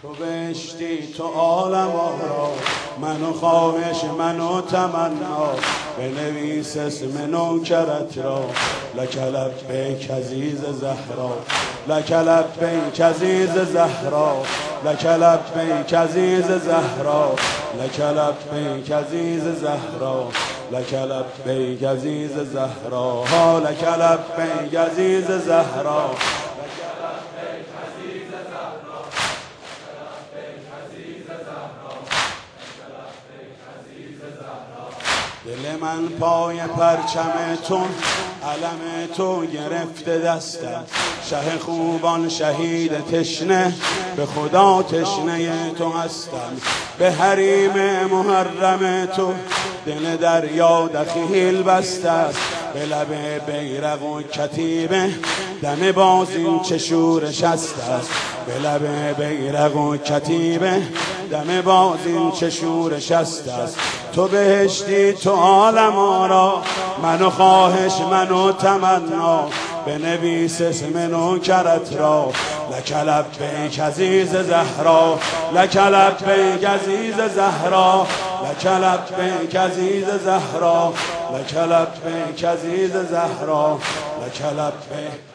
تو بهشتی تو عالم را، منو خواهش منو تمنا، بنویس اسم نوکرت را. لک لبیک عزیز زهرا، لک لبیک عزیز زهرا، لک لبیک عزیز زهرا، لک لبیک عزیز زهرا، لک لبیک عزیز زهرا، لک لبیک عزیز زهرا. دل من پای پرچم تو، علم تو گرفته دستم، شه خوبان شهید تشنه، به خدا تشنه تو هستم. به حریم محرم تو دل دریا دخیل بسته است، به لب بیرق و کتیبه دم بازین چه شورش است. به لب بیرق و کتیبه دم بازین چه شورش است. تو بهشتی تو عالم را، منو خواهش منو تمنا، بنویس اسم نوکرت را. لک لبیک عزیز زهرا، لک لبیک عزیز زهرا، لک لبیک عزیز زهرا، لک لبیک عزیز زهرا، لک لبیک.